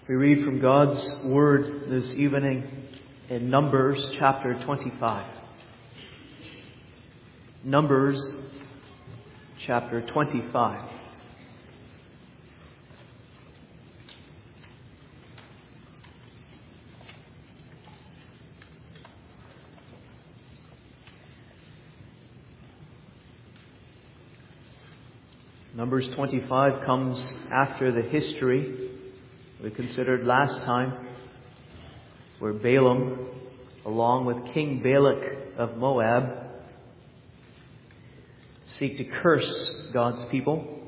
We read from God's Word this evening in Numbers chapter 25. Numbers chapter 25. Numbers 25 comes after the history we considered last time, where Balaam, along with King Balak of Moab, seek to curse God's people.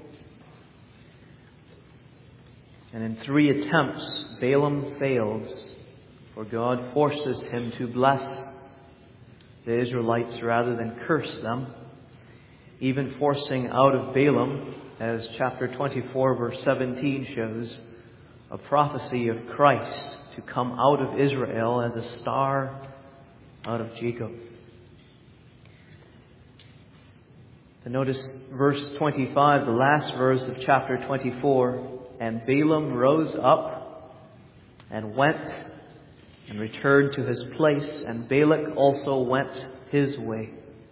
And in 3 attempts, Balaam fails, for God forces him to bless the Israelites rather than curse them, even forcing out of Balaam, as chapter 24 verse 17 shows, a prophecy of Christ to come out of Israel as a star out of Jacob. And notice verse 25, the last verse of chapter 24. And Balaam rose up and went and returned to his place, and Balak also went his way.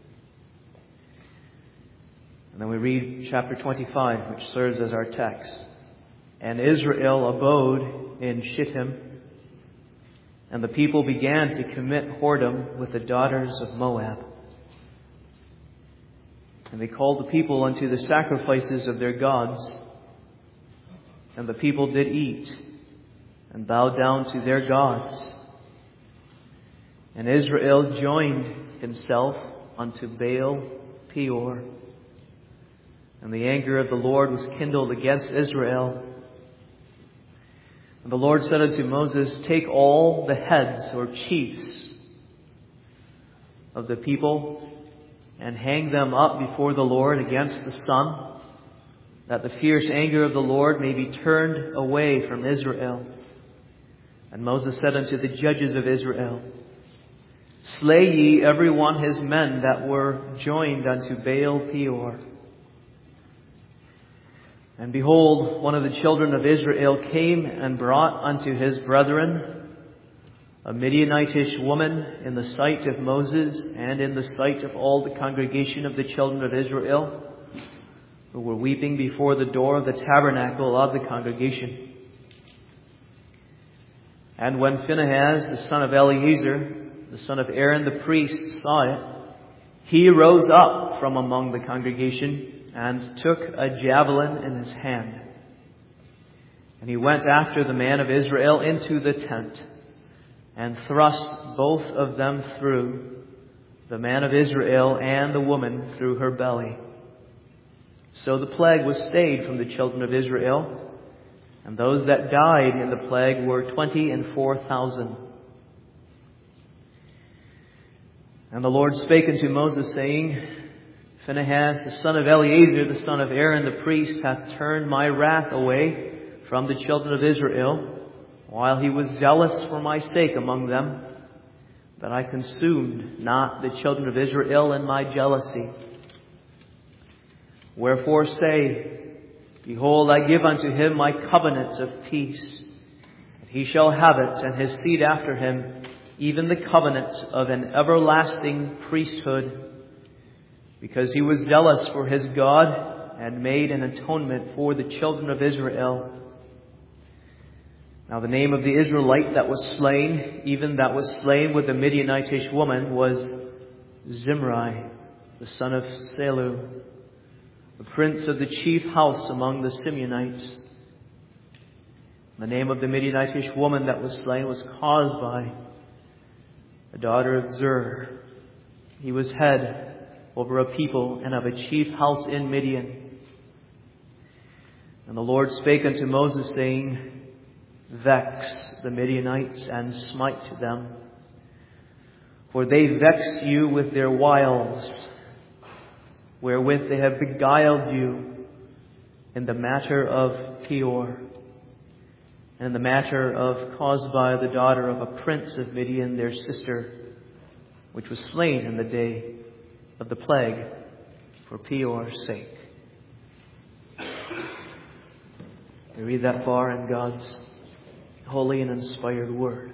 And then we read chapter 25, which serves as our text. And Israel abode in Shittim, and the people began to commit whoredom with the daughters of Moab. And they called the people unto the sacrifices of their gods, and the people did eat and bowed down to their gods. And Israel joined himself unto Baal Peor, and the anger of the Lord was kindled against Israel. And the Lord said unto Moses, take all the heads or chiefs of the people and hang them up before the Lord against the sun, that the fierce anger of the Lord may be turned away from Israel. And Moses said unto the judges of Israel, slay ye every one his men that were joined unto Baal Peor. And behold, one of the children of Israel came and brought unto his brethren a Midianitish woman in the sight of Moses and in the sight of all the congregation of the children of Israel, who were weeping before the door of the tabernacle of the congregation. And when Phinehas, the son of Eleazar, the son of Aaron the priest, saw it, he rose up from among the congregation and took a javelin in his hand. And he went after the man of Israel into the tent, and thrust both of them through, the man of Israel and the woman through her belly. So the plague was stayed from the children of Israel, and those that died in the plague were 24,000. And the Lord spake unto Moses, saying, Phinehas, the son of Eleazar, the son of Aaron the priest, hath turned my wrath away from the children of Israel, while he was zealous for my sake among them, that I consumed not the children of Israel in my jealousy. Wherefore say, behold, I give unto him my covenant of peace, and he shall have it, and his seed after him, even the covenant of an everlasting priesthood, because he was zealous for his God, and made an atonement for the children of Israel. Now the name of the Israelite that was slain, even that was slain with the Midianitish woman, was Zimri, the son of Salu, the prince of the chief house among the Simeonites. The name of the Midianitish woman that was slain was Cosbi, a daughter of Zur. He was head over a people and of a chief house in Midian. And the Lord spake unto Moses, saying, vex the Midianites and smite them, for they vex you with their wiles, wherewith they have beguiled you in the matter of Peor, and in the matter of Cosbi, the daughter of a prince of Midian, their sister, which was slain in the day of the plague for Peor's sake. We read that far in God's holy and inspired Word.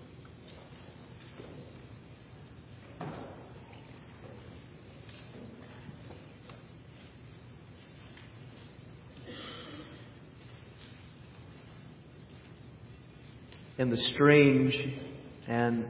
In the strange and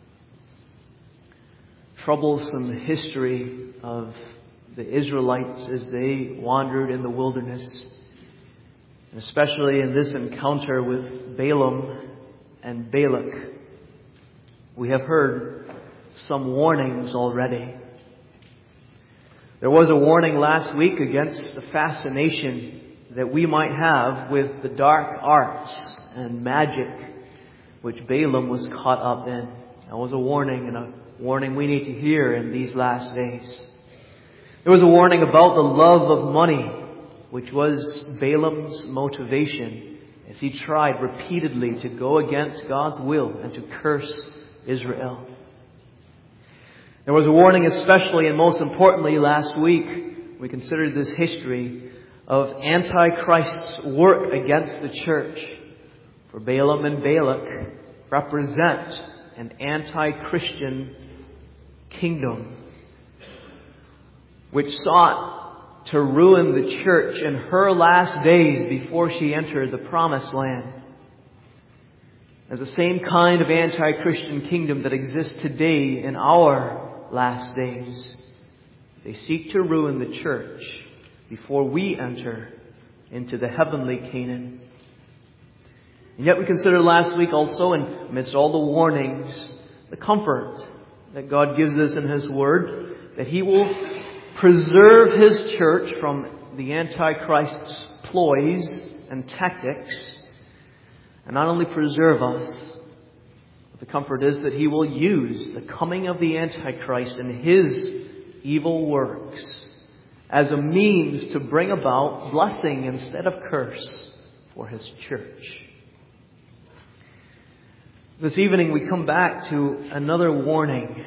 troublesome history of the Israelites as they wandered in the wilderness, and especially in this encounter with Balaam and Balak, we have heard some warnings already. There was a warning last week against the fascination that we might have with the dark arts and magic which Balaam was caught up in. That was a warning, and a warning we need to hear in these last days. There was a warning about the love of money, which was Balaam's motivation as he tried repeatedly to go against God's will and to curse Israel. There was a warning especially and most importantly last week, we considered this history of Antichrist's work against the church. For Balaam and Balak represent an anti-Christian kingdom which sought to ruin the church in her last days before she entered the promised land. As the same kind of anti-Christian kingdom that exists today in our last days. They seek to ruin the church before we enter into the heavenly Canaan. And yet we considered last week also, amidst all the warnings, the comfort that God gives us in His Word, that He will preserve His church from the Antichrist's ploys and tactics, and not only preserve us, but the comfort is that He will use the coming of the Antichrist and his evil works as a means to bring about blessing instead of curse for His church. This evening we come back to another warning.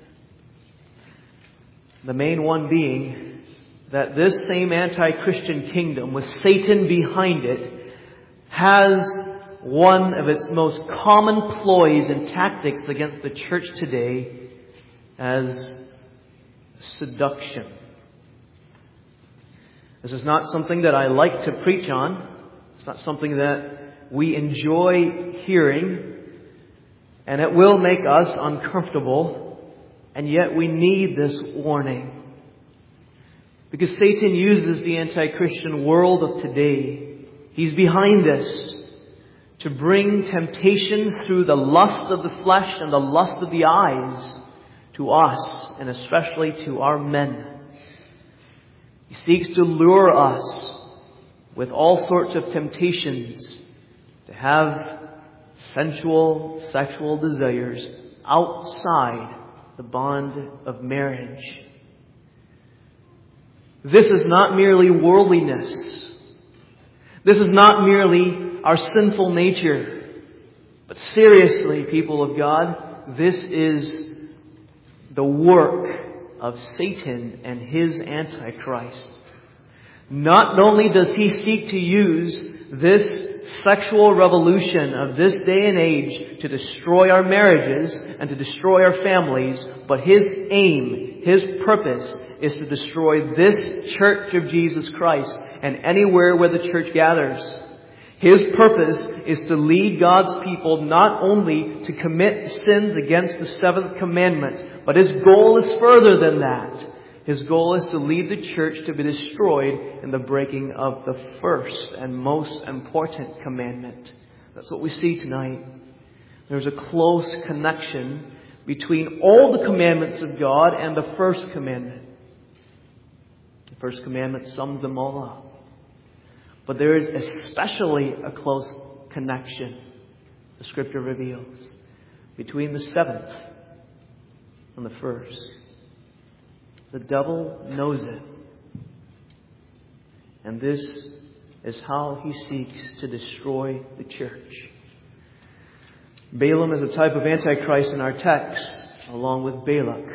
The main one being that this same anti-Christian kingdom with Satan behind it has one of its most common ploys and tactics against the church today as seduction. This is not something that I like to preach on. It's not something that we enjoy hearing. And it will make us uncomfortable, and yet we need this warning. Because Satan uses the anti-Christian world of today. He's behind this to bring temptation through the lust of the flesh and the lust of the eyes to us, and especially to our men. He seeks to lure us with all sorts of temptations to have sensual, sexual desires outside the bond of marriage. This is not merely worldliness. This is not merely our sinful nature. But seriously, people of God, this is the work of Satan and his Antichrist. Not only does he seek to use this sexual revolution of this day and age to destroy our marriages and to destroy our families, but his aim, his purpose is to destroy this church of Jesus Christ and anywhere where the church gathers. His purpose is to lead God's people not only to commit sins against the seventh commandment, but his goal is further than that. His goal is to lead the church to be destroyed in the breaking of the first and most important commandment. That's what we see tonight. There's a close connection between all the commandments of God and the first commandment. The first commandment sums them all up. But there is especially a close connection, the Scripture reveals, between the seventh and the first. The devil knows it. And this is how he seeks to destroy the church. Balaam is a type of Antichrist in our text, along with Balak.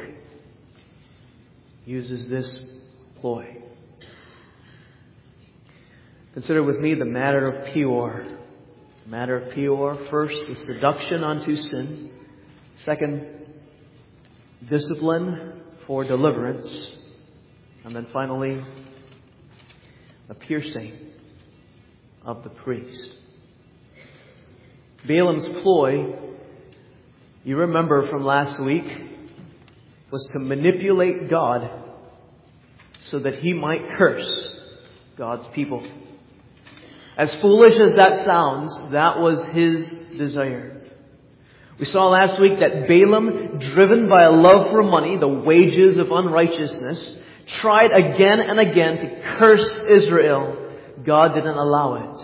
Uses this ploy. Consider with me the matter of Peor. The matter of Peor. First, the seduction unto sin. Second, discipline for deliverance. And then finally, the piercing of the priest. Balaam's ploy, you remember from last week, was to manipulate God so that he might curse God's people. As foolish as that sounds, that was his desire. We saw last week that Balaam, driven by a love for money, the wages of unrighteousness, tried again and again to curse Israel. God didn't allow it.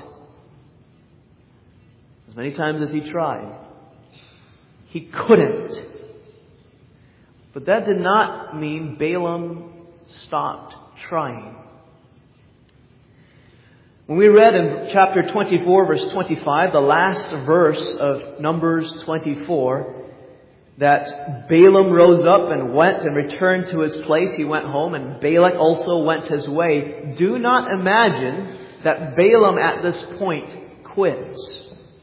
As many times as he tried, he couldn't. But that did not mean Balaam stopped trying. When we read in chapter 24, verse 25, the last verse of Numbers 24, that Balaam rose up and went and returned to his place. He went home, and Balak also went his way. Do not imagine that Balaam at this point quits.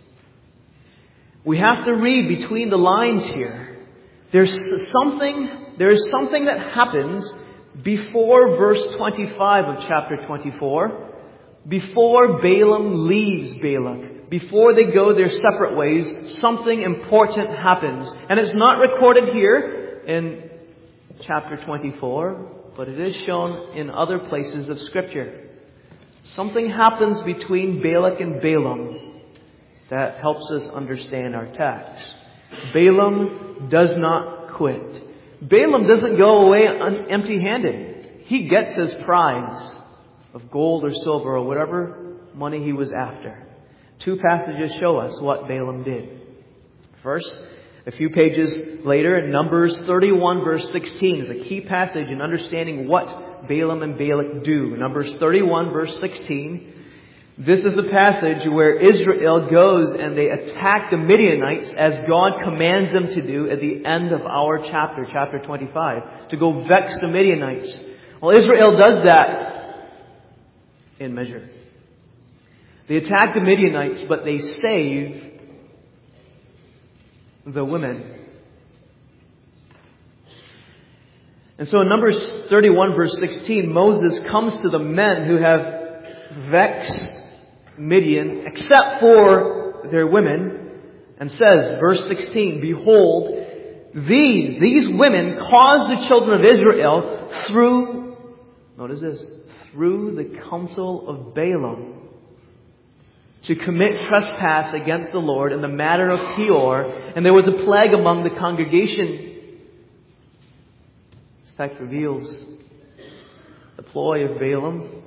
We have to read between the lines here. There is something that happens before verse 25 of chapter 24. Before Balaam leaves Balak, before they go their separate ways, something important happens. And it's not recorded here in chapter 24, but it is shown in other places of Scripture. Something happens between Balak and Balaam that helps us understand our text. Balaam does not quit. Balaam doesn't go away empty-handed. He gets his prize of gold or silver or whatever money he was after. Two passages show us what Balaam did. First, a few pages later in Numbers 31 verse 16 is a key passage in understanding what Balaam and Balak do. Numbers 31 verse 16. This is the passage where Israel goes and they attack the Midianites as God commands them to do at the end of our chapter, chapter 25, to go vex the Midianites. Well, Israel does that in measure. They attack the Midianites, but they save the women. And so in Numbers 31 verse 16, Moses comes to the men who have vexed Midian, except for their women, and says, verse 16, behold, these women caused the children of Israel through, notice this, through the counsel of Balaam to commit trespass against the Lord in the matter of Peor, and there was a plague among the congregation. This text reveals the ploy of Balaam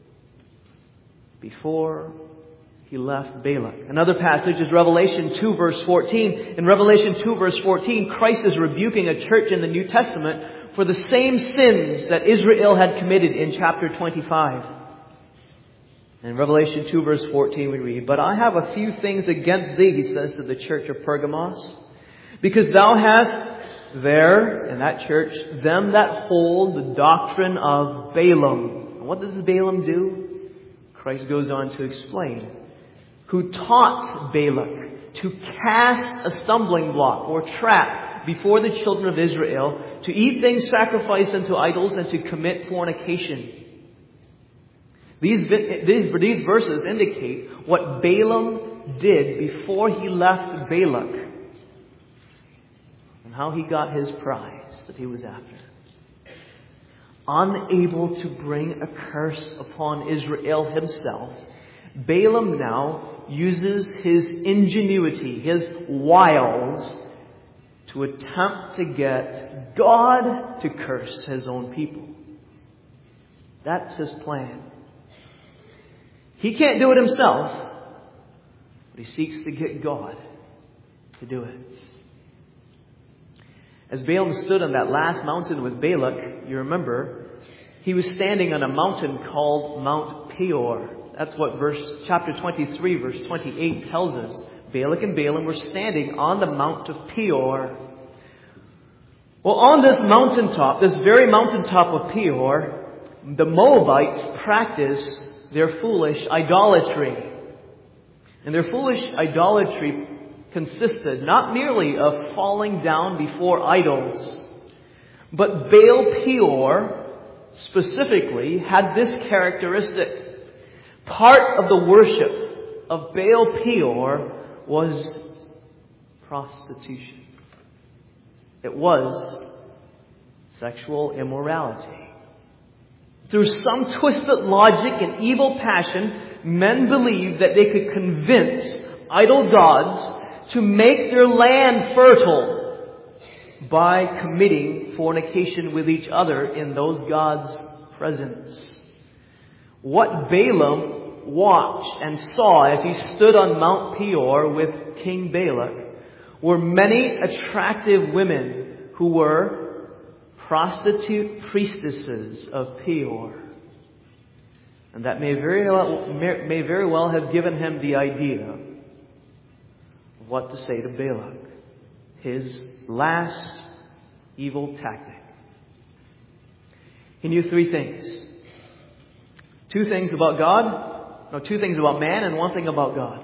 before he left Balak. Another passage is Revelation 2 verse 14. In Revelation 2 verse 14, Christ is rebuking a church in the New Testament for the same sins that Israel had committed in chapter 25. In Revelation 2 verse 14 we read, but I have a few things against thee, he says to the church of Pergamos, because thou hast there, in that church, them that hold the doctrine of Balaam. And what does Balaam do? Christ goes on to explain. Who taught Balak to cast a stumbling block or trap before the children of Israel, to eat things sacrificed unto idols, and to commit fornication. These verses indicate what Balaam did before he left Balak and how he got his prize that he was after. Unable to bring a curse upon Israel himself, Balaam now uses his ingenuity, his wiles, to attempt to get God to curse his own people. That's his plan. He can't do it himself, but he seeks to get God to do it. As Balaam stood on that last mountain with Balak, you remember, he was standing on a mountain called Mount Peor. That's what chapter 23, verse 28 tells us. Balak and Balaam were standing on the Mount of Peor. Well, on this mountaintop, this very mountaintop of Peor, the Moabites practiced their foolish idolatry. And their foolish idolatry consisted not merely of falling down before idols, but Baal Peor specifically had this characteristic. Part of the worship of Baal Peor was prostitution. It was sexual immorality. Through some twisted logic and evil passion, men believed that they could convince idol gods to make their land fertile by committing fornication with each other in those gods' presence. What Balaam watched and saw as he stood on Mount Peor with King Balak were many attractive women who were prostitute priestesses of Peor. And that may very well have given him the idea of what to say to Balak, his last evil tactic. He knew three things. Two things about man and one thing about God.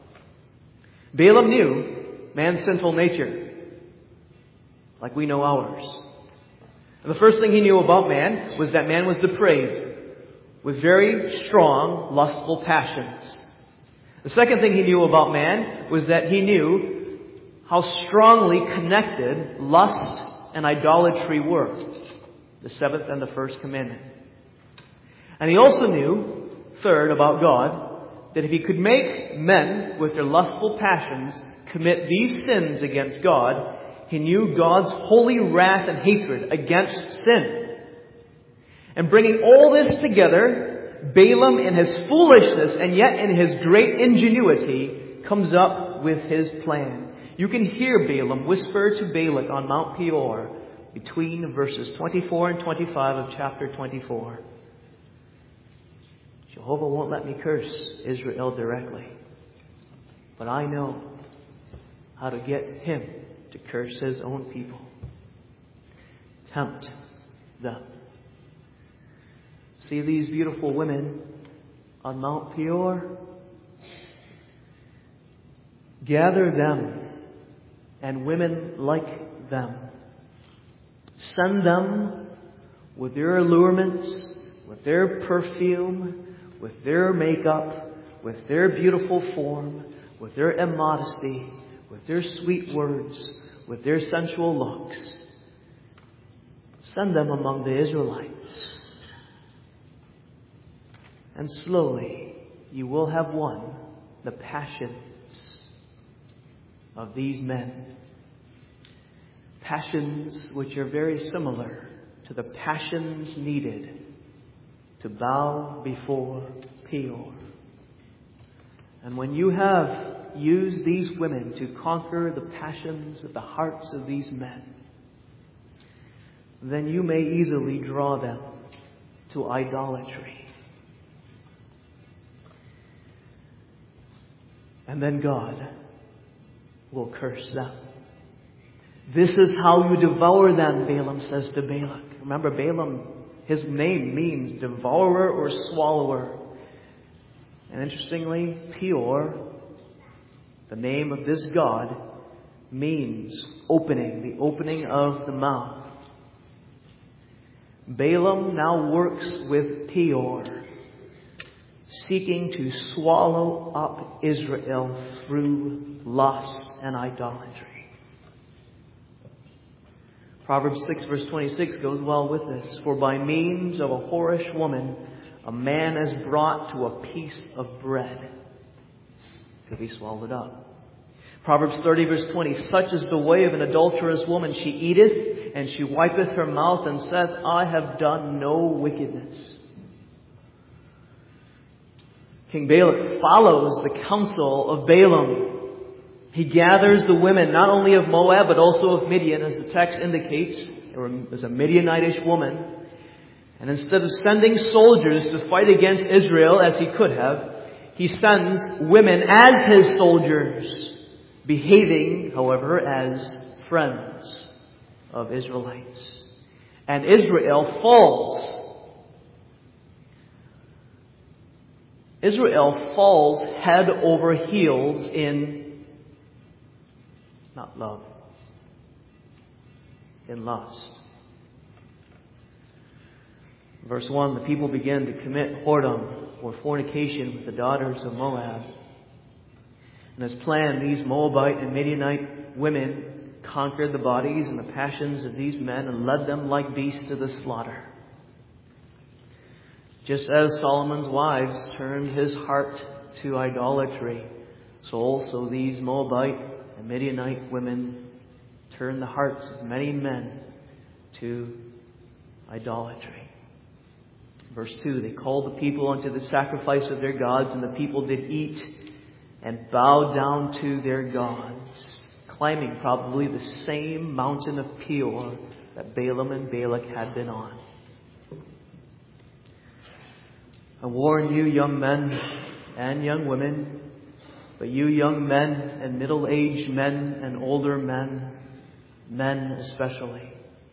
Balaam knew man's sinful nature, like we know ours. And the first thing he knew about man was that man was depraved, with very strong, lustful passions. The second thing he knew about man was that he knew how strongly connected lust and idolatry were. The seventh and the first commandment. And he also knew, third, about God, that if he could make men with their lustful passions commit these sins against God, he knew God's holy wrath and hatred against sin. And bringing all this together, Balaam in his foolishness and yet in his great ingenuity comes up with his plan. You can hear Balaam whisper to Balak on Mount Peor between verses 24 and 25 of chapter 24. Jehovah won't let me curse Israel directly, but I know how to get him to curse his own people. Tempt them. See these beautiful women on Mount Peor? Gather them and women like them. Send them with their allurements, with their perfume, with their makeup, with their beautiful form, with their immodesty, with their sweet words, with their sensual looks. Send them among the Israelites. And slowly you will have won the passions of these men. Passions which are very similar to the passions needed to bow before Peor. And when you have used these women to conquer the passions of the hearts of these men, then you may easily draw them to idolatry. And then God will curse them. This is how you devour them, Balaam says to Balak. Remember, Balaam, his name means devourer or swallower. And interestingly, Peor, the name of this god, means opening, the opening of the mouth. Balaam now works with Peor, seeking to swallow up Israel through lust and idolatry. Proverbs 6 verse 26 goes well with this. For by means of a whorish woman, a man is brought to a piece of bread to be swallowed up. Proverbs 30 verse 20. Such is the way of an adulterous woman. She eateth, and she wipeth her mouth, and saith, I have done no wickedness. King Balak follows the counsel of Balaam. He gathers the women, not only of Moab, but also of Midian, as the text indicates. There was a Midianitish woman. And instead of sending soldiers to fight against Israel, as he could have, he sends women as his soldiers, behaving, however, as friends of Israelites. And Israel falls. Israel falls head over heels in not love, in lust. Verse 1, the people begin to commit whoredom or fornication with the daughters of Moab. And as planned, these Moabite and Midianite women conquered the bodies and the passions of these men and led them like beasts to the slaughter. Just as Solomon's wives turned his heart to idolatry, so also these Moabite and Midianite women turned the hearts of many men to idolatry. Verse 2, they called the people unto the sacrifice of their gods, and the people did eat and bow down to their gods, climbing probably the same mountain of Peor that Balaam and Balak had been on. I warn you, young men and young women, but you young men and middle-aged men and older men, men especially,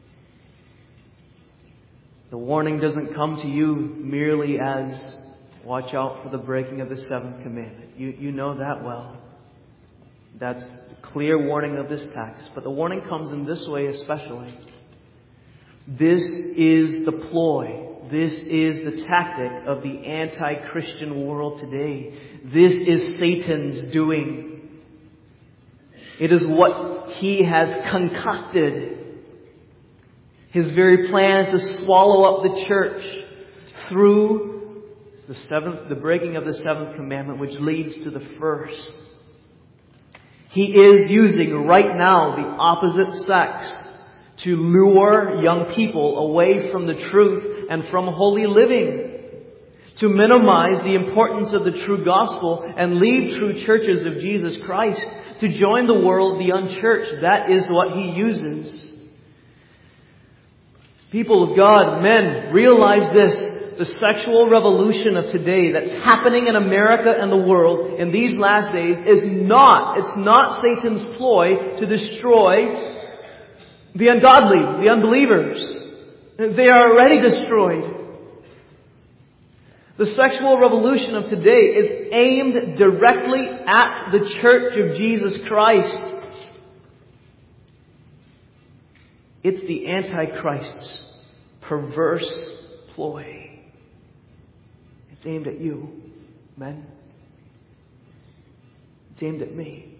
the warning doesn't come to you merely as watch out for the breaking of the seventh commandment. You know that well. That's the clear warning of this text. But the warning comes in this way especially. This is the ploy. This is the tactic of the anti-Christian world today. This is Satan's doing. It is what he has concocted. His very plan to swallow up the church through the breaking of the seventh commandment, which leads to the first. He is using right now the opposite sex to lure young people away from the truth and from holy living, to minimize the importance of the true gospel and leave true churches of Jesus Christ, to join the world, the unchurched. That is what he uses. People of God, men, realize this. The sexual revolution of today that's happening in America and the world in these last days it's not Satan's ploy to destroy the ungodly, the unbelievers. They are already destroyed. The sexual revolution of today is aimed directly at the Church of Jesus Christ. It's the Antichrist's perverse ploy. It's aimed at you, men. It's aimed at me.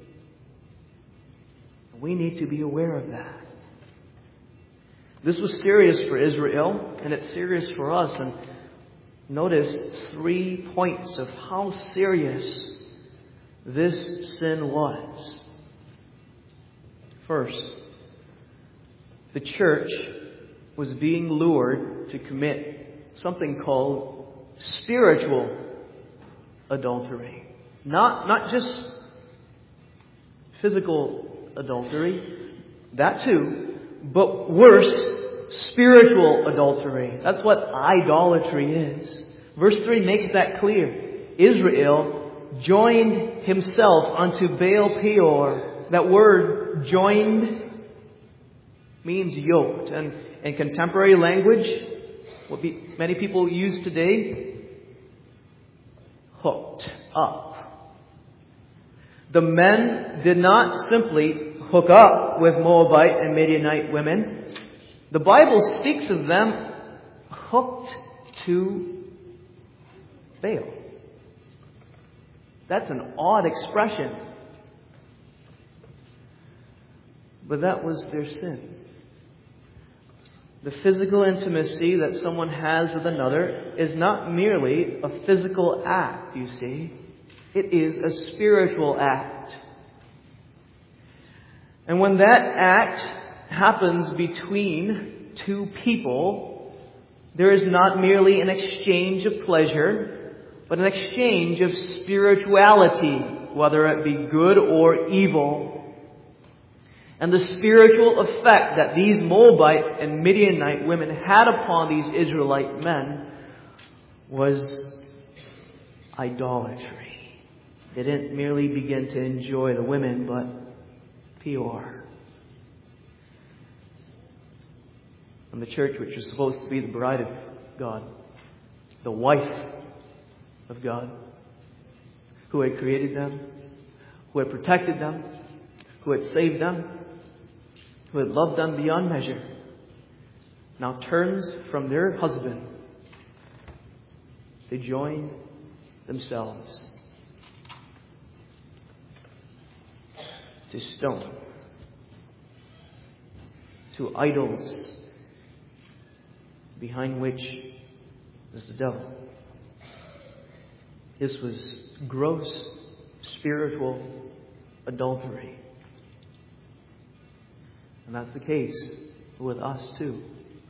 We need to be aware of that. This was serious for Israel, and it's serious for us. And notice 3 points of how serious this sin was. First, the church was being lured to commit something called spiritual adultery. Not just physical adultery, that too, but worse, spiritual adultery. That's what idolatry is. Verse 3 makes that clear. Israel joined himself unto Baal Peor. That word joined means yoked. And in contemporary language, what many people use today, hooked up. The men did not simply hook up with Moabite and Midianite women. The Bible speaks of them hooked to Baal. That's an odd expression. But that was their sin. The physical intimacy that someone has with another is not merely a physical act, you see. It is a spiritual act. And when that act happens between two people, there is not merely an exchange of pleasure, but an exchange of spirituality, whether it be good or evil. And the spiritual effect that these Moabite and Midianite women had upon these Israelite men was idolatry. They didn't merely begin to enjoy the women, but Peor. And the church, which is supposed to be the bride of God, the wife of God, who had created them, who had protected them, who had saved them, who had loved them beyond measure, now turns from their husband to join themselves to stone, to idols behind which is the devil. This was gross spiritual adultery. And that's the case with us too,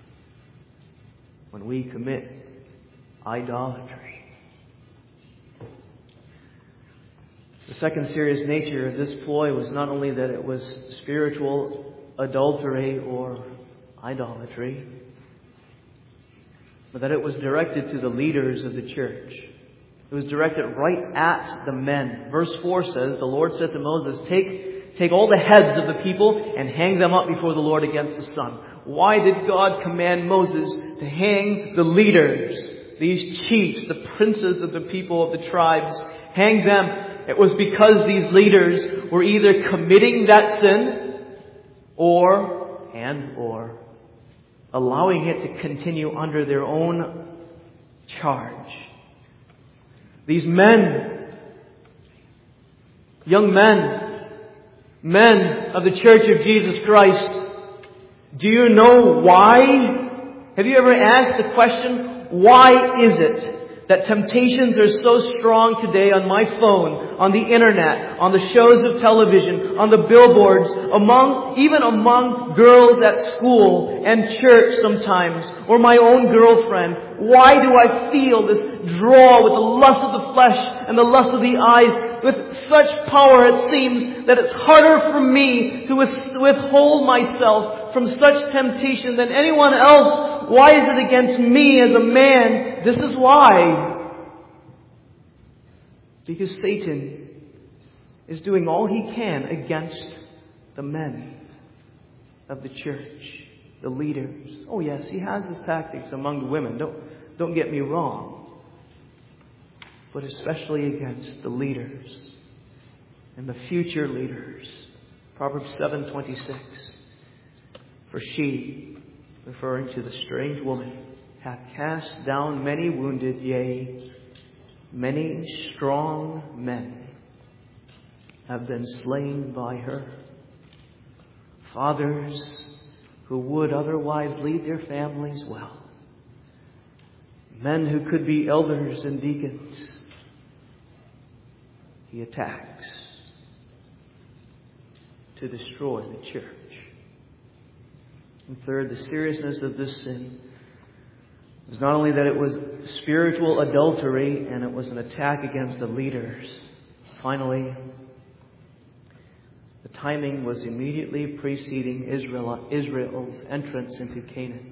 when we commit idolatry. The second serious nature of this ploy was not only that it was spiritual adultery or idolatry, but that it was directed to the leaders of the church. It was directed right at the men. Verse 4 says, the Lord said to Moses, Take all the heads of the people and hang them up before the Lord against the sun. Why did God command Moses to hang the leaders, these chiefs, the princes of the people of the tribes, hang them? It was because these leaders were either committing that sin or allowing it to continue under their own charge. These men, young men of the Church of Jesus Christ, do you know why? Have you ever asked the question, why is it that temptations are so strong today on my phone, on the internet, on the shows of television, on the billboards, even among girls at school and church sometimes, or my own girlfriend? Why do I feel this draw with the lust of the flesh and the lust of the eyes with such power, it seems, that it's harder for me to withhold myself from such temptation than anyone else? Why is it against me as a man? This is why. Because Satan is doing all he can against the men of the church, the leaders. Oh yes, he has his tactics among the women. Don't get me wrong. But especially against the leaders and the future leaders. Proverbs 7:26. For she, referring to the strange woman, hath cast down many wounded, yea, many strong men have been slain by her. Fathers who would otherwise lead their families well. Men who could be elders and deacons. He attacks to destroy the church. And third, the seriousness of this sin was not only that it was spiritual adultery and it was an attack against the leaders. Finally, the timing was immediately preceding Israel's entrance into Canaan.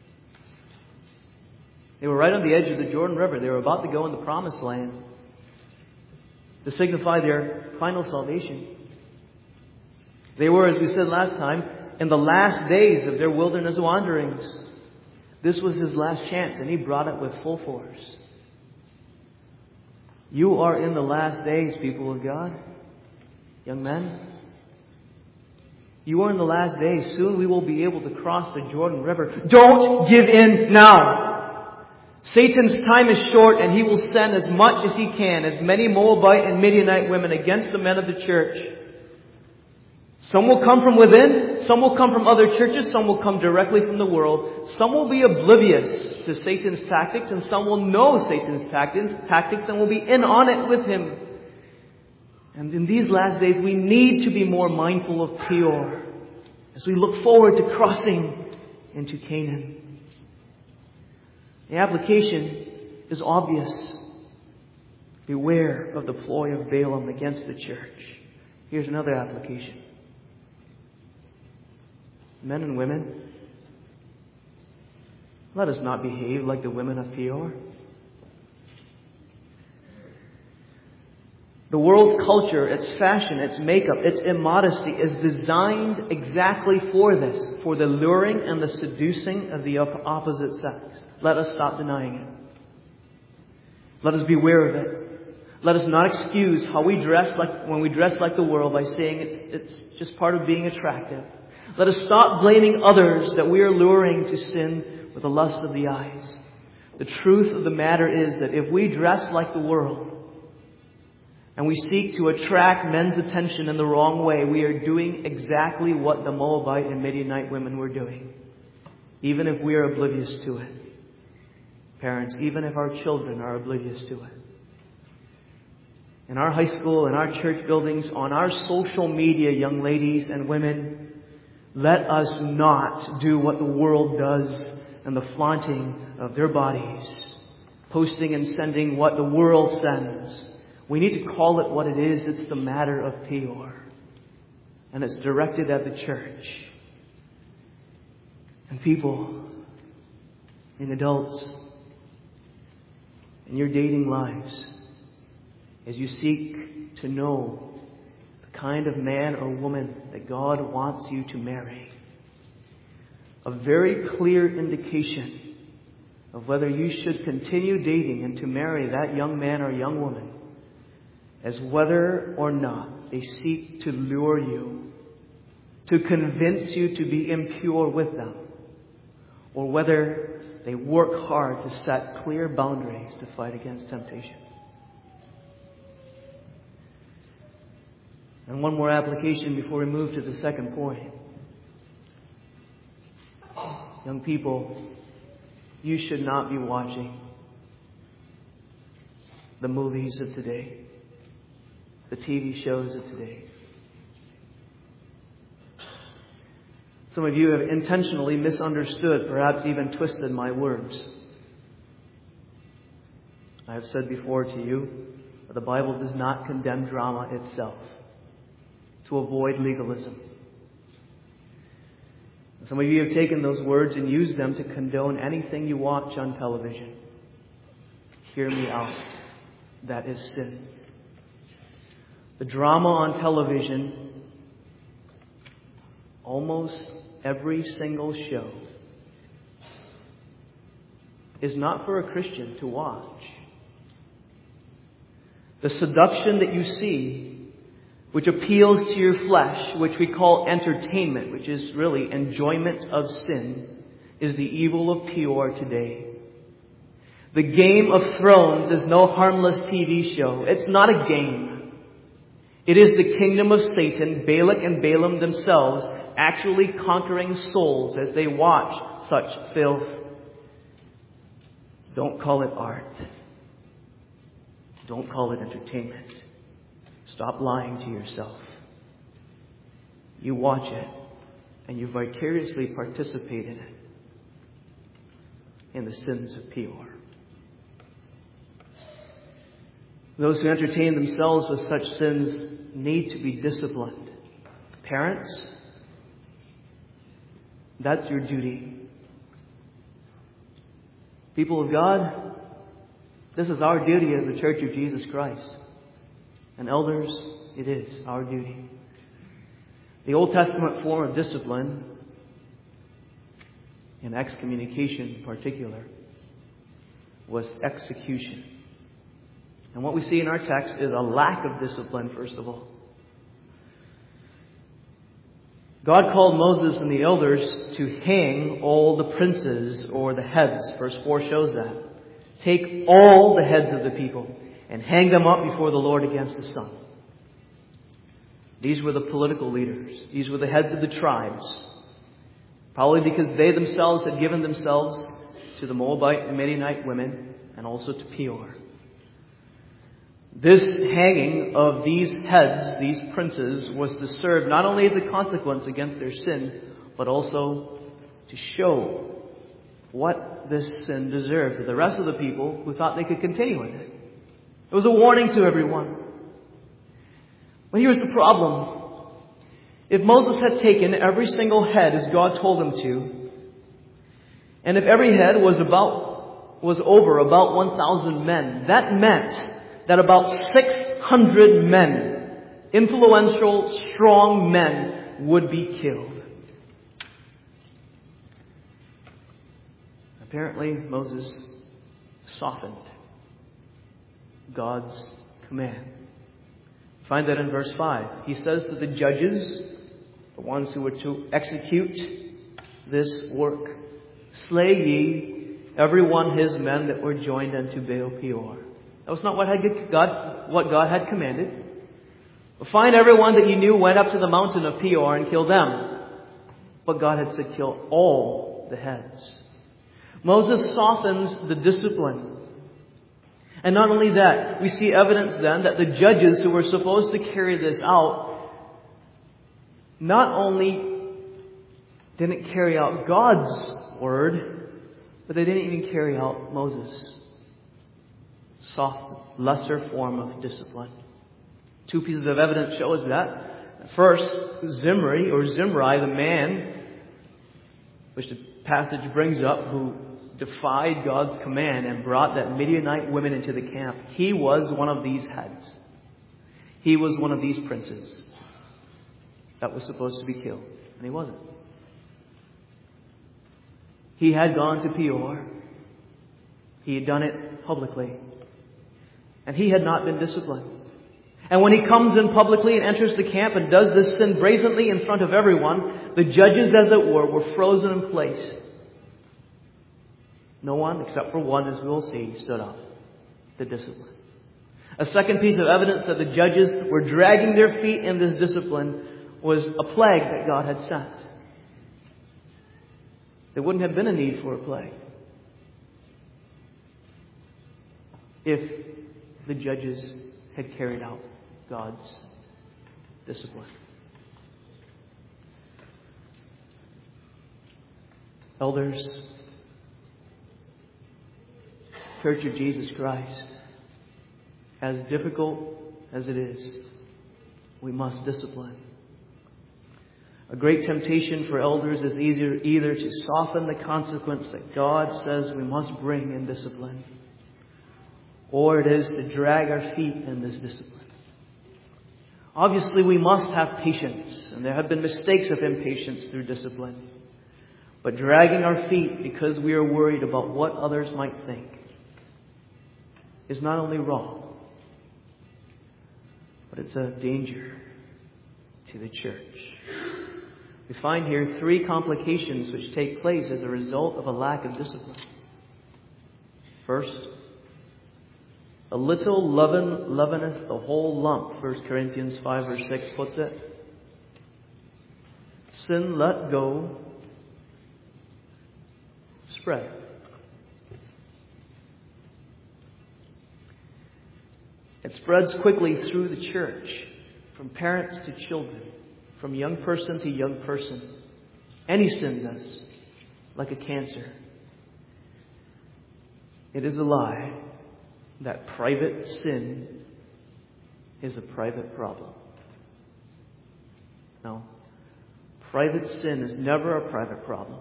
They were right on the edge of the Jordan River. They were about to go in the Promised Land to signify their final salvation. They were, as we said last time, in the last days of their wilderness wanderings. This was his last chance, and he brought it with full force. You are in the last days, people of God. Young men, you are in the last days. Soon we will be able to cross the Jordan River. Don't give in now. Satan's time is short, and he will send as much as he can, as many Moabite and Midianite women against the men of the church. Some will come from within, some will come from other churches, some will come directly from the world. Some will be oblivious to Satan's tactics, and some will know Satan's tactics and will be in on it with him. And in these last days, we need to be more mindful of Peor as we look forward to crossing into Canaan. The application is obvious. Beware of the ploy of Balaam against the church. Here's another application. Men and women, let us not behave like the women of Peor. The world's culture, its fashion, its makeup, its immodesty is designed exactly for this, for the luring and the seducing of the opposite sex. Let us stop denying it. Let us beware of it. Let us not excuse how we dress when we dress like the world by saying it's just part of being attractive. Let us stop blaming others that we are luring to sin with the lust of the eyes. The truth of the matter is that if we dress like the world and we seek to attract men's attention in the wrong way, we are doing exactly what the Moabite and Midianite women were doing, even if we are oblivious to it. Parents, even if our children are oblivious to it. In our high school, in our church buildings, on our social media, young ladies and women, let us not do what the world does and the flaunting of their bodies, posting and sending what the world sends. We need to call it what it is. It's the matter of Peor. And it's directed at the church. And people, and adults, in your dating lives, as you seek to know the kind of man or woman that God wants you to marry, a very clear indication of whether you should continue dating and to marry that young man or young woman as whether or not they seek to lure you, to convince you to be impure with them, or whether they work hard to set clear boundaries to fight against temptation. And one more application before we move to the second point. Young people, you should not be watching the movies of today, the TV shows of today. Some of you have intentionally misunderstood, perhaps even twisted my words. I have said before to you that the Bible does not condemn drama itself to avoid legalism. Some of you have taken those words and used them to condone anything you watch on television. Hear me out. That is sin. The drama on television, almost every single show, is not for a Christian to watch. The seduction that you see, which appeals to your flesh, which we call entertainment, which is really enjoyment of sin, is the evil of Peor today. The Game of Thrones is no harmless TV show. It's not a game. It is the kingdom of Satan, Balak and Balaam themselves, actually conquering souls as they watch such filth. Don't call it art. Don't call it entertainment. Stop lying to yourself. You watch it, and you vicariously participate in it, in the sins of Peor. Those who entertain themselves with such sins need to be disciplined. Parents, that's your duty. People of God, this is our duty as the Church of Jesus Christ. And elders, it is our duty. The Old Testament form of discipline, in excommunication in particular, was execution. And what we see in our text is a lack of discipline, first of all. God called Moses and the elders to hang all the princes or the heads. Verse 4 shows that. Take all the heads of the people and hang them up before the Lord against the sun. These were the political leaders. These were the heads of the tribes. Probably because they themselves had given themselves to the Moabite and Midianite women and also to Peor. This hanging of these heads, these princes, was to serve not only as a consequence against their sin, but also to show what this sin deserved to the rest of the people who thought they could continue with it. It was a warning to everyone. But here's the problem. If Moses had taken every single head as God told him to, and if every head was over about 1,000 men, that meant that about 600 men, influential, strong men, would be killed. Apparently, Moses softened God's command. Find that in verse 5. He says to the judges, the ones who were to execute this work, "Slay ye every one his men that were joined unto Baal Peor." That was not what God had commanded. Find everyone that you knew went up to the mountain of Peor and kill them. But God had said kill all the heads. Moses softens the discipline. And not only that, we see evidence then that the judges who were supposed to carry this out not only didn't carry out God's word, but they didn't even carry out Moses' soft, lesser form of discipline. Two pieces of evidence show us that. First, Zimri, the man, which the passage brings up, who defied God's command and brought that Midianite women into the camp. He was one of these heads. He was one of these princes that was supposed to be killed. And he wasn't. He had gone to Peor. He had done it publicly. And he had not been disciplined. And when he comes in publicly and enters the camp and does this sin brazenly in front of everyone, the judges, as it were frozen in place. No one, except for one, as we will see, stood up to discipline. A second piece of evidence that the judges were dragging their feet in this discipline was a plague that God had sent. There wouldn't have been a need for a plague if the judges had carried out God's discipline. Elders, Church of Jesus Christ, as difficult as it is, we must discipline. A great temptation for elders is either to soften the consequence that God says we must bring in discipline, or it is to drag our feet in this discipline. Obviously, we must have patience, and there have been mistakes of impatience through discipline. But dragging our feet because we are worried about what others might think is not only wrong, but it's a danger to the church. We find here three complications which take place as a result of a lack of discipline. First, a little leaven leaveneth the whole lump, 1 Corinthians 5 verse 6 puts it. Sin let go, spread. It spreads quickly through the church, from parents to children, from young person to young person. Any sin does, like a cancer. It is a lie that private sin is a private problem. No. Private sin is never a private problem.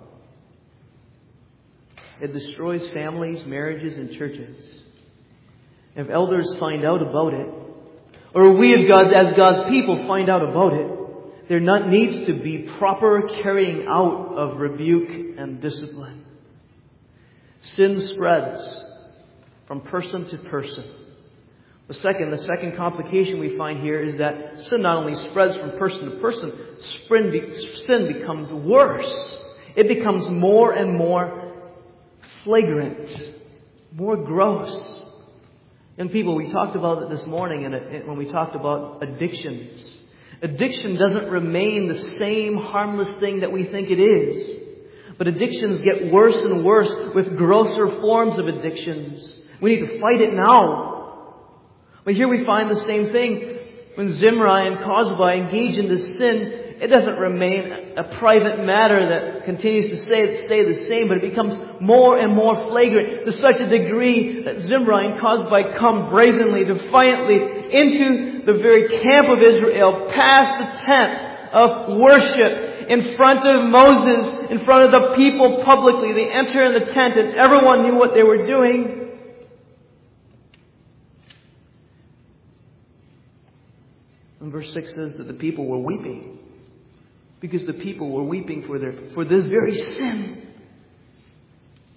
It destroys families, marriages, and churches. If elders find out about it, or we as God's people find out about it, there needs to be proper carrying out of rebuke and discipline. Sin spreads from person to person. The second complication we find here is that sin not only spreads from person to person, sin becomes worse. It becomes more and more flagrant, more gross. And people, we talked about it this morning when we talked about addictions. Addiction doesn't remain the same harmless thing that we think it is. But addictions get worse and worse with grosser forms of addictions. We need to fight it now. But here we find the same thing. When Zimri and Cozbi engage in this sin, it doesn't remain a private matter that continues to stay the same, but it becomes more and more flagrant to such a degree that Zimri and Cozbi come brazenly, defiantly into the very camp of Israel, past the tent of worship, in front of Moses, in front of the people publicly. They enter in the tent and everyone knew what they were doing. And verse 6 says that the people were weeping. Because the people were weeping for this very sin.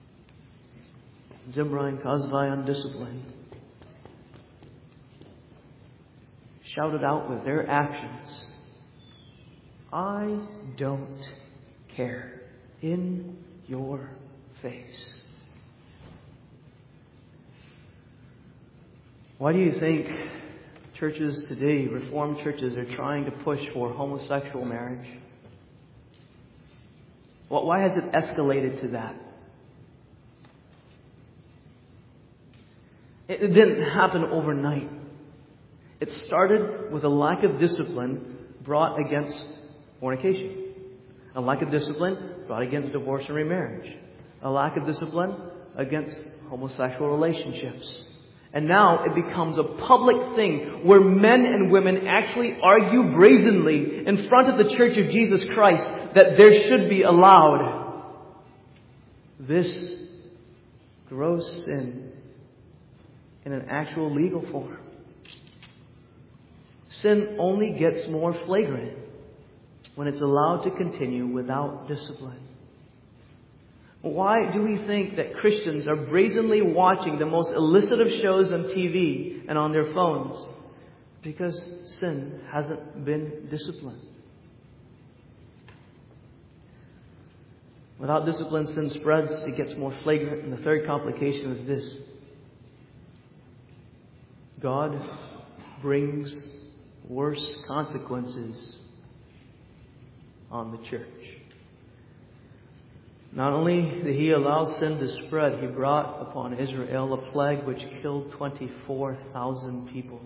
Zimri and Cozbi undisciplined. shouted out with their actions, "I don't care," in your face. Why do you think churches today, Reformed churches, are trying to push for homosexual marriage? Why has it escalated to that? It didn't happen overnight. It started with a lack of discipline brought against fornication. A lack of discipline brought against divorce and remarriage. A lack of discipline against homosexual relationships. And now it becomes a public thing where men and women actually argue brazenly in front of the Church of Jesus Christ that there should be allowed this gross sin in an actual legal form. Sin only gets more flagrant when it's allowed to continue without discipline. Why do we think that Christians are brazenly watching the most illicit of shows on TV and on their phones? Because sin hasn't been disciplined. Without discipline, sin spreads, it gets more flagrant, and the third complication is this: God brings worse consequences on the church. Not only did He allow sin to spread, He brought upon Israel a plague which killed 24,000 people.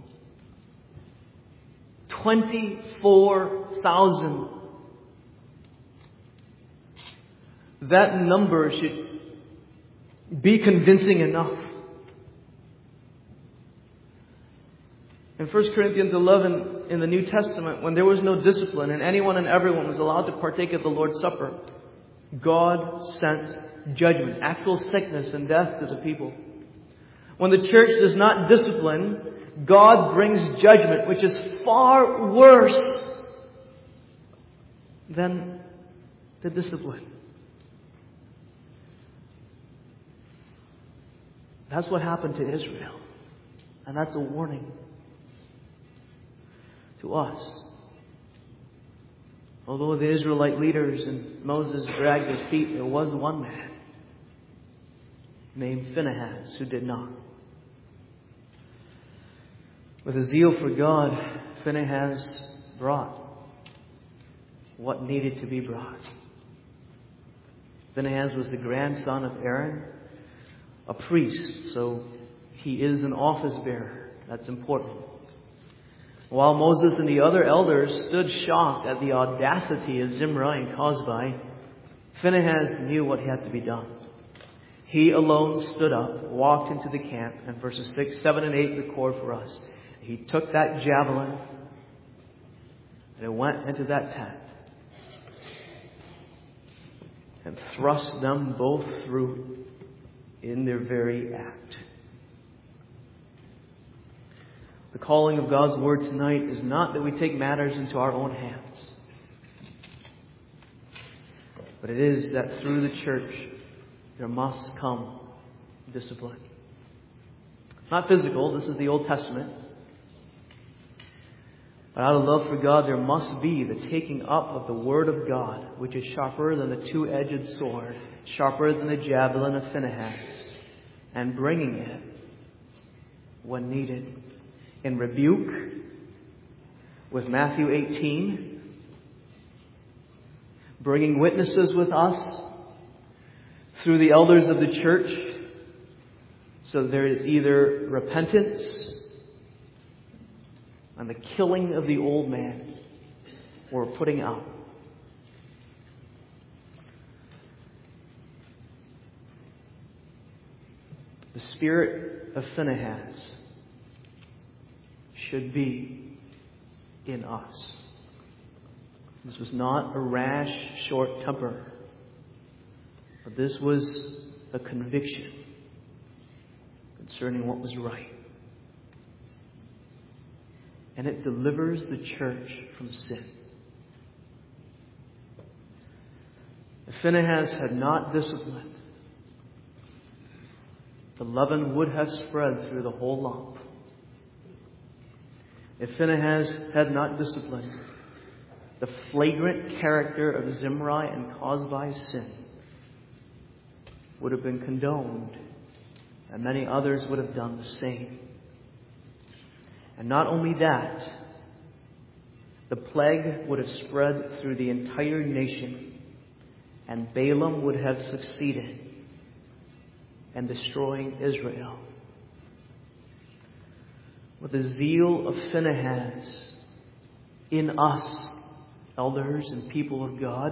24,000. That number should be convincing enough. In 1 Corinthians 11, in the New Testament, when there was no discipline and anyone and everyone was allowed to partake of the Lord's Supper, God sent judgment, actual sickness and death to the people. When the church does not discipline, God brings judgment, which is far worse than the discipline. That's what happened to Israel. And that's a warning to us. Although the Israelite leaders and Moses dragged their feet, there was one man named Phinehas who did not. With a zeal for God, Phinehas brought what needed to be brought. Phinehas was the grandson of Aaron, a priest, so he is an office bearer. That's important. While Moses and the other elders stood shocked at the audacity of Zimri and Cozbi, Phinehas knew what had to be done. He alone stood up, walked into the camp, and verses 6, 7, and 8 record for us. He took that javelin and it went into that tent and thrust them both through in their very act. The calling of God's Word tonight is not that we take matters into our own hands, but it is that through the church there must come discipline. Not physical, this is the Old Testament. But out of love for God, there must be the taking up of the Word of God, which is sharper than the two-edged sword, sharper than the javelin of Phinehas, and bringing it when needed. In rebuke, with Matthew 18, bringing witnesses with us through the elders of the church, so there is either repentance and the killing of the old man, or putting out. The spirit of Phinehas should be in us. This was not a rash, short temper, but this was a conviction concerning what was right. And it delivers the church from sin. If Phinehas had not disciplined, the leaven would have spread through the whole lump. if Phinehas had not disciplined, the flagrant character of Zimri and Cozbi's sin would have been condoned, and many others would have done the same. And not only that, the plague would have spread through the entire nation, and Balaam would have succeeded in destroying Israel. With the zeal of Phinehas in us, elders and people of God,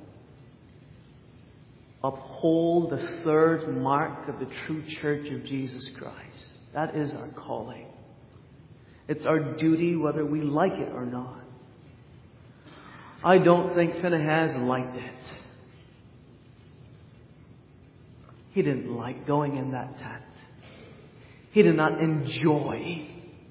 uphold the third mark of the true church of Jesus Christ. That is our calling. It's our duty whether we like it or not. I don't think Phinehas liked it. He didn't like going in that tent. He did not enjoy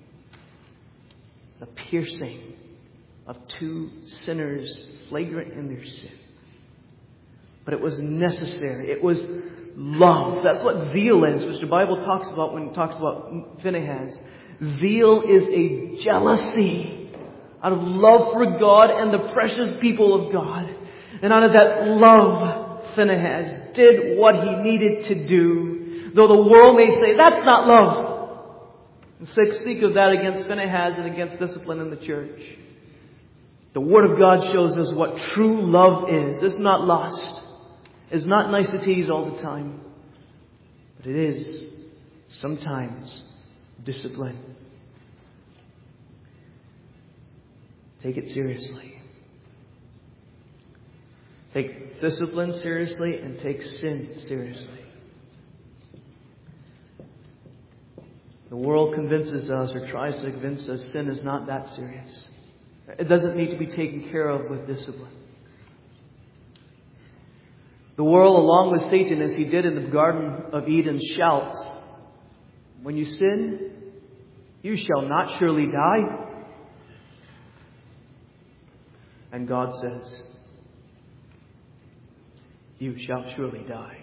the piercing of two sinners flagrant in their sin. But it was necessary. It was love. That's what zeal is, which the Bible talks about when it talks about Phinehas. Zeal is a jealousy out of love for God and the precious people of God. And out of that love, Phinehas did what he needed to do. Though the world may say, that's not love. And speak of that against Phinehas and against discipline in the church. The Word of God shows us what true love is. It's not lust. It's not niceties all the time. But it is sometimes discipline. Take it seriously. Take discipline seriously and take sin seriously. The world convinces us or tries to convince us sin is not that serious. It doesn't need to be taken care of with discipline. The world, along with Satan, as he did in the Garden of Eden, shouts, when you sin, you shall not surely die. And God says, you shall surely die.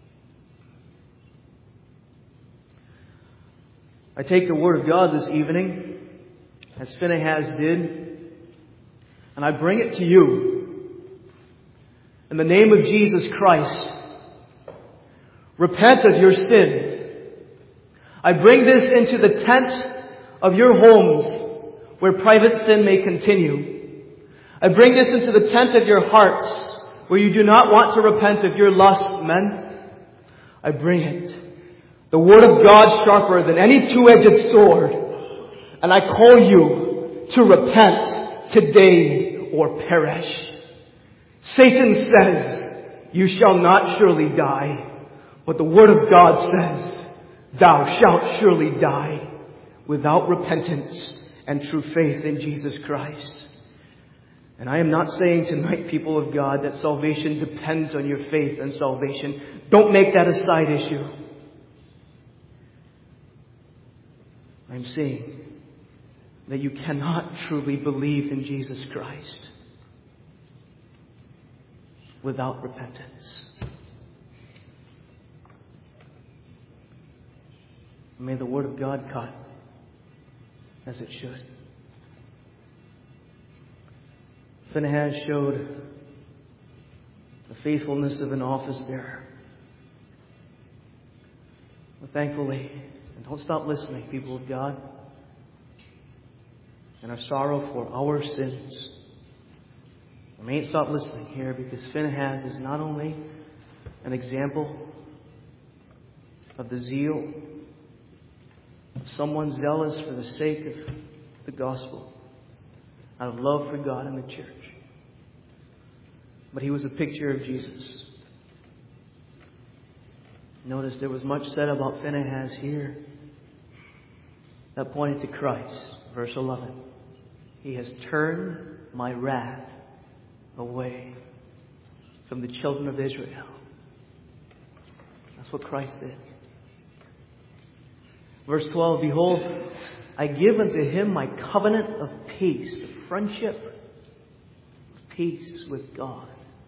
I take the Word of God this evening, as Phinehas did, and I bring it to you in the name of Jesus Christ. Repent of your sin. I bring this into the tent of your homes where private sin may continue. I bring this into the tent of your hearts where you do not want to repent of your lust, men. I bring it. The Word of God sharper than any two-edged sword. And I call you to repent today or perish. Satan says, you shall not surely die. But the Word of God says, thou shalt surely die without repentance and true faith in Jesus Christ. And I am not saying tonight, people of God, that salvation depends on your faith and salvation. Don't make that a side issue. I'm saying that you cannot truly believe in Jesus Christ without repentance. May the Word of God cut as it should. Phinehas showed the faithfulness of an office bearer. But thankfully, and don't stop listening, people of God, and our sorrow for our sins. I may stop listening here because Phinehas is not only an example of the zeal of someone zealous for the sake of the gospel, out of love for God and the church, but he was a picture of Jesus. Notice there was much said about Phinehas here that pointed to Christ. Verse 11. He has turned my wrath away from the children of Israel. That's what Christ did. Verse 12. Behold, I give unto him my covenant of peace, the friendship of peace with God.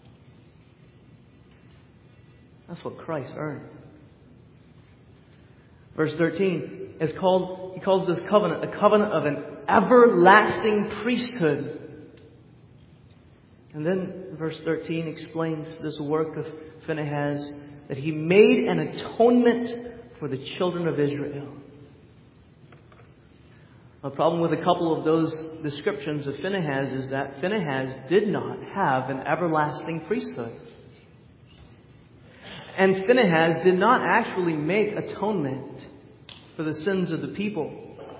That's what Christ earned. Verse 13 is called, he calls this covenant a covenant of an everlasting priesthood. And then verse 13 explains this work of Phinehas, that he made an atonement for the children of Israel. The problem with a couple of those descriptions of Phinehas is that Phinehas did not have an everlasting priesthood. And Phinehas did not actually make atonement for the sins of the people.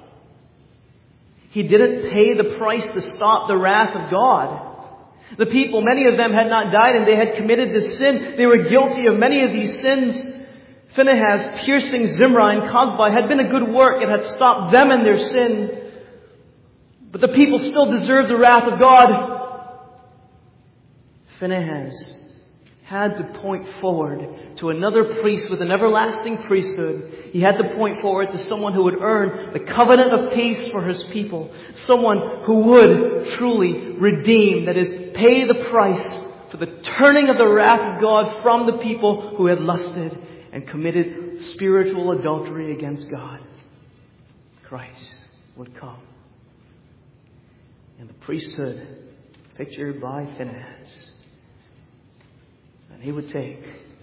He didn't pay the price to stop the wrath of God. The people, many of them had not died and they had committed this sin. They were guilty of many of these sins. Phinehas piercing Zimri and Cosbi had been a good work. It had stopped them in their sin. But the people still deserved the wrath of God. Phinehas had to point forward to another priest with an everlasting priesthood. He had to point forward to someone who would earn the covenant of peace for his people. Someone who would truly redeem, that is, pay the price for the turning of the wrath of God from the people who had lusted and committed spiritual adultery against God. Christ would come. And the priesthood pictured by Phinehas. And he would take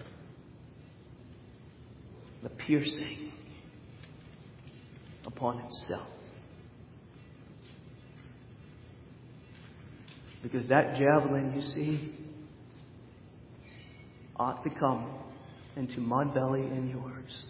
the piercing upon himself. Because that javelin, you see, ought to come into my belly and yours.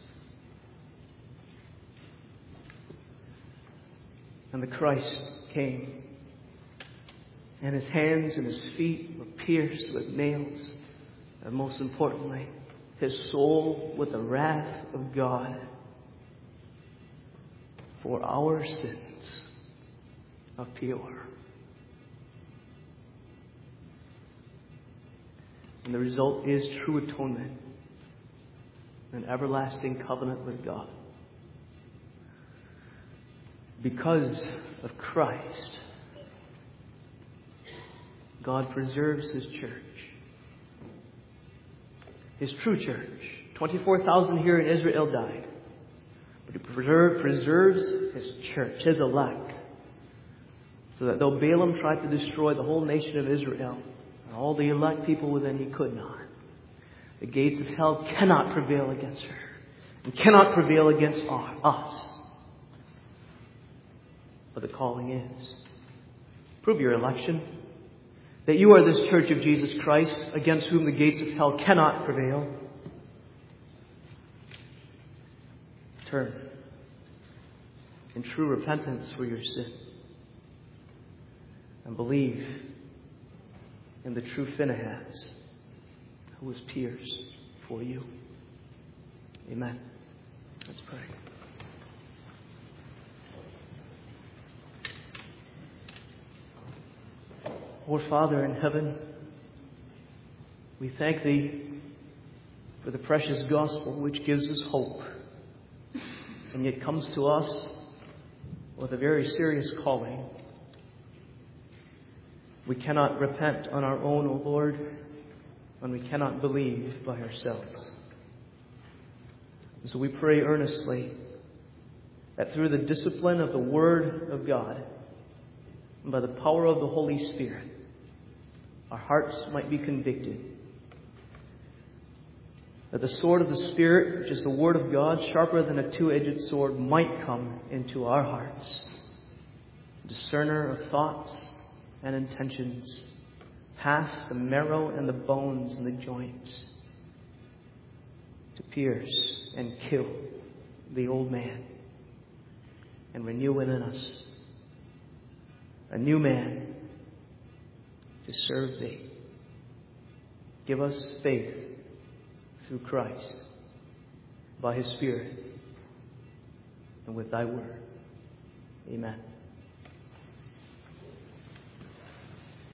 And the Christ came, and his hands and his feet were pierced with nails. And most importantly, his soul with the wrath of God for our sins of Peor. And the result is true atonement, an everlasting covenant with God. Because of Christ, God preserves His church. His true church. 24,000 here in Israel died. But He preserves His church, His elect. So that though Balaam tried to destroy the whole nation of Israel, and all the elect people within, he could not. The gates of hell cannot prevail against her. And cannot prevail against us. But the calling is, prove your election. That you are this church of Jesus Christ, against whom the gates of hell cannot prevail. Turn in true repentance for your sin. And believe in the true Phinehas, who was pierced for you. Amen. Let's pray. Our Father in heaven, we thank Thee for the precious gospel which gives us hope, and yet comes to us with a very serious calling. We cannot repent on our own, O Lord, when we cannot believe by ourselves. And so we pray earnestly that through the discipline of the Word of God, and by the power of the Holy Spirit, our hearts might be convicted. That the sword of the Spirit, which is the Word of God, sharper than a two-edged sword, might come into our hearts. Discerner of thoughts and intentions, past the marrow and the bones and the joints, to pierce and kill the old man and renew within us a new man to serve Thee. Give us faith through Christ, by His Spirit, and with Thy Word. Amen.